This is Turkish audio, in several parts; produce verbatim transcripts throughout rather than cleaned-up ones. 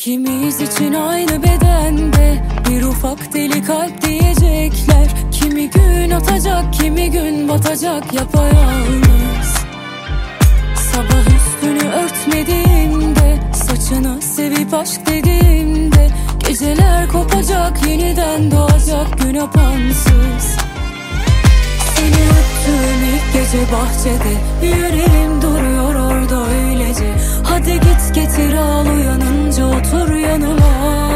İkimiz için aynı bedende bir ufak deli kalp diyecekler. Kimi gün atacak, kimi gün batacak yapayalnız. Sabah üstünü örtmediğimde, saçını sevip aşk dediğimde, geceler kopacak, yeniden doğacak gün apansız. Seni öptüğüm ilk gece bahçede, yüreğim duruyor orada öylece. Hadi git getir al, uyanınca otur yanıma.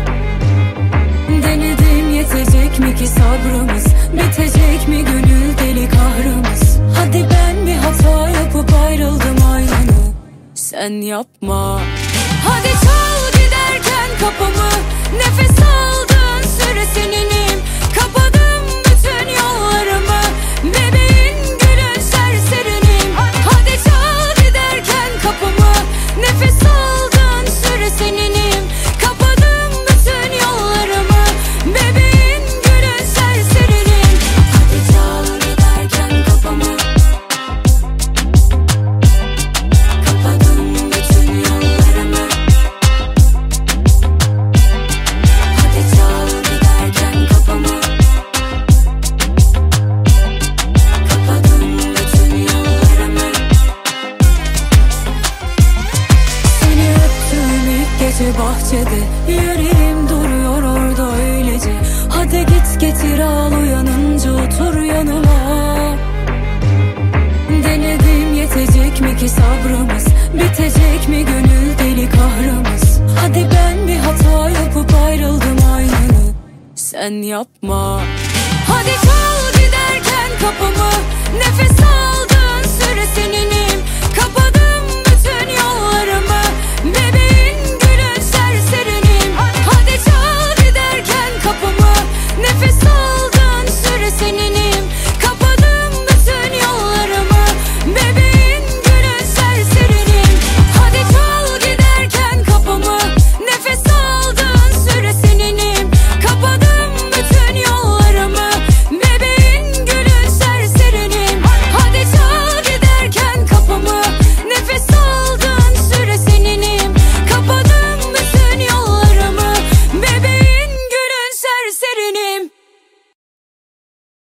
Denedim, yetecek mi ki sabrımız, bitecek mi gönül deli kahrımız. Hadi ben bir hata yapıp ayrıldım aynanı, sen yapma. Hadi çal giderken kapımı, nefes aldığın süre seninim. Kapadım bütün yollarımı, bebeğin gülün serserinim. Hadi çal giderken kapımı, nefes aldığın süre seninim. Kapadım bütün yollarımı, bebeğin gülün serserinim. Hadi çal giderken kapımı, kapadım bütün yollarımı. Hadi çal giderken kapımı, kapadım bütün yollarımı. Seni öptüğüm ilk gece bahçede, yüreğim duruyor orada öylece. Hadi git getir al, uyanınca otur yanıma. Denedim, yetecek mi ki sabrımız, bitecek mi gönül deli kahrımız. Hadi ben bir hata yapıp ayrıldım aynanı, sen yapma. Hadi çal giderken kapımı, nefes al.